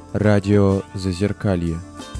Радио Зазеркалье.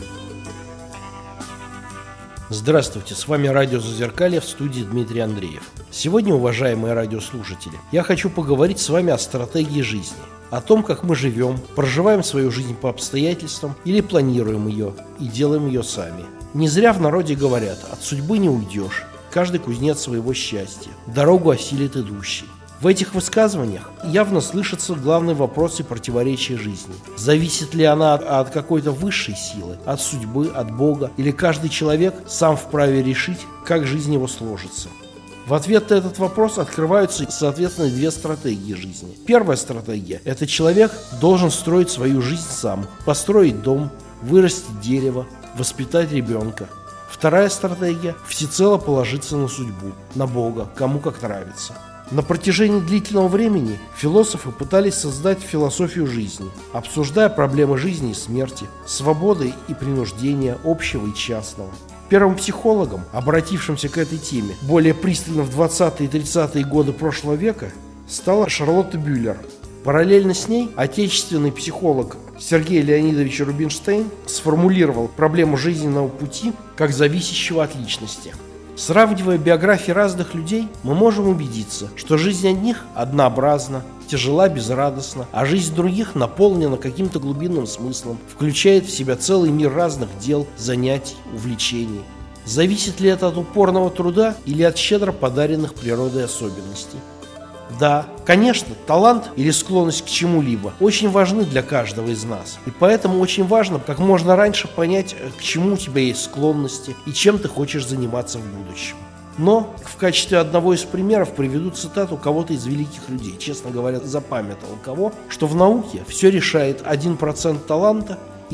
Здравствуйте, с вами Радио Зазеркалье, в студии Дмитрий Андреев. Сегодня, уважаемые радиослушатели, я хочу поговорить с вами о стратегии жизни, о том, как мы живем, проживаем свою жизнь по обстоятельствам или планируем ее и делаем ее сами. Не зря в народе говорят: от судьбы не уйдешь, каждый кузнец своего счастья, дорогу осилит идущий. В этих высказываниях явно слышатся главные вопросы противоречия жизни. Зависит ли она от какой-то высшей силы, от судьбы, от Бога, или каждый человек сам вправе решить, как жизнь его сложится? В ответ на этот вопрос открываются, соответственно, две стратегии жизни. Первая стратегия – это человек должен строить свою жизнь сам, построить дом, вырастить дерево, воспитать ребенка. Вторая стратегия – всецело положиться на судьбу, на Бога, кому как нравится. На протяжении длительного времени философы пытались создать философию жизни, обсуждая проблемы жизни и смерти, свободы и принуждения, общего и частного. Первым психологом, обратившимся к этой теме более пристально в 20-е и 30-е годы прошлого века, стала Шарлотта Бюллер. Параллельно с ней отечественный психолог Сергей Леонидович Рубинштейн сформулировал проблему жизненного пути как зависящего от личности. Сравнивая биографии разных людей, мы можем убедиться, что жизнь одних однообразна, тяжела, безрадостна, а жизнь других наполнена каким-то глубинным смыслом, включает в себя целый мир разных дел, занятий, увлечений. Зависит ли это от упорного труда или от щедро подаренных природой особенностей? Да, конечно, талант или склонность к чему-либо очень важны для каждого из нас. И поэтому очень важно как можно раньше понять, к чему у тебя есть склонности и чем ты хочешь заниматься в будущем. Но в качестве одного из примеров приведу цитату кого-то из великих людей, честно говоря, запамятовал кого, что в науке все решает 1% таланта и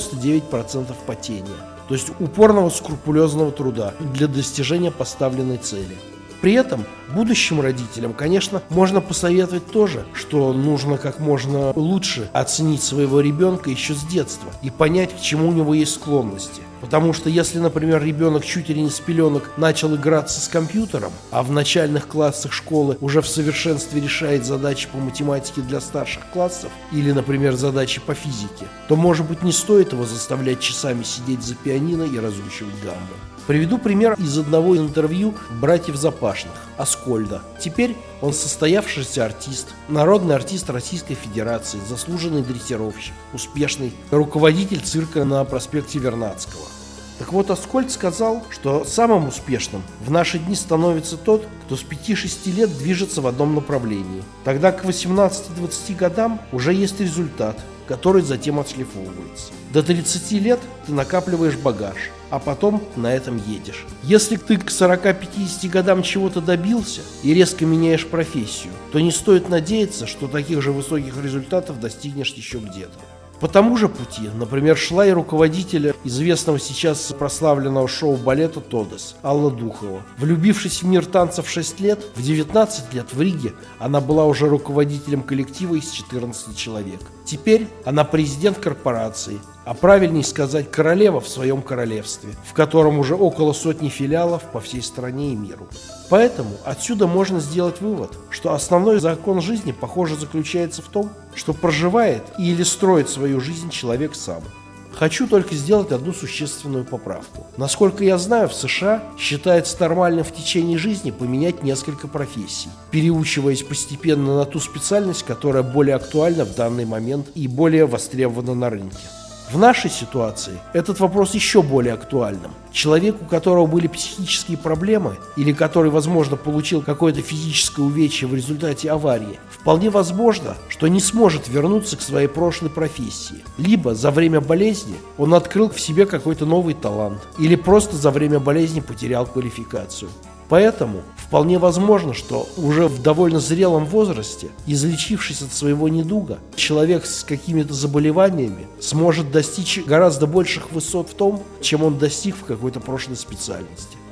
99% потения, то есть упорного скрупулезного труда для достижения поставленной цели. При этом будущим родителям, конечно, можно посоветовать тоже, что нужно как можно лучше оценить своего ребенка еще с детства и понять, к чему у него есть склонности. Потому что если, например, ребенок чуть ли не с пеленок начал играться с компьютером, а в начальных классах школы уже в совершенстве решает задачи по математике для старших классов или, например, задачи по физике, то, может быть, не стоит его заставлять часами сидеть за пианино и разучивать гаммы. Приведу пример из одного интервью братьев Запашных, Аскольда. Теперь он состоявшийся артист, народный артист Российской Федерации, заслуженный дрессировщик, успешный руководитель цирка на проспекте Вернадского. Так вот, Аскольд сказал, что самым успешным в наши дни становится тот, кто с 5-6 лет движется в одном направлении. Тогда к 18-20 годам уже есть результат, который затем отшлифовывается. До 30 лет ты накапливаешь багаж, а потом на этом едешь. Если ты к 40-50 годам чего-то добился и резко меняешь профессию, то не стоит надеяться, что таких же высоких результатов достигнешь еще где-то. По тому же пути, например, шла и руководитель известного сейчас прославленного шоу-балета «Тодес» Алла Духова. Влюбившись в мир танцев в 6 лет, в 19 лет в Риге она была уже руководителем коллектива из 14 человек. Теперь она президент корпорации, а правильнее сказать королева в своем королевстве, в котором уже около 100 филиалов по всей стране и миру. Поэтому отсюда можно сделать вывод, что основной закон жизни, похоже, заключается в том, что проживает или строит свою жизнь человек сам. Хочу только сделать одну существенную поправку. Насколько я знаю, в США считается нормальным в течение жизни поменять несколько профессий, переучиваясь постепенно на ту специальность, которая более актуальна в данный момент и более востребована на рынке. В нашей ситуации этот вопрос еще более актуальным. Человек, у которого были психические проблемы или который, возможно, получил какое-то физическое увечье в результате аварии, вполне возможно, что не сможет вернуться к своей прошлой профессии. Либо за время болезни он открыл в себе какой-то новый талант, или просто за время болезни потерял квалификацию. Поэтому вполне возможно, что уже в довольно зрелом возрасте, излечившись от своего недуга, человек с какими-то заболеваниями сможет достичь гораздо больших высот в том, чем он достиг в какой-то прошлой специальности.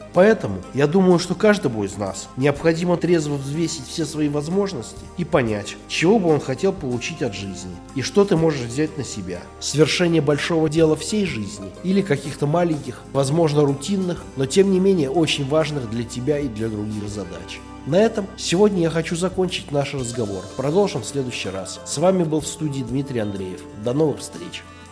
Поэтому я думаю, что каждому из нас необходимо трезво взвесить все свои возможности и понять, чего бы он хотел получить от жизни и что ты можешь взять на себя. Свершение большого дела всей жизни или каких-то маленьких, возможно, рутинных, но тем не менее очень важных для тебя и для других задач. На этом сегодня я хочу закончить наш разговор. Продолжим в следующий раз. С вами был в студии Дмитрий Андреев. До новых встреч!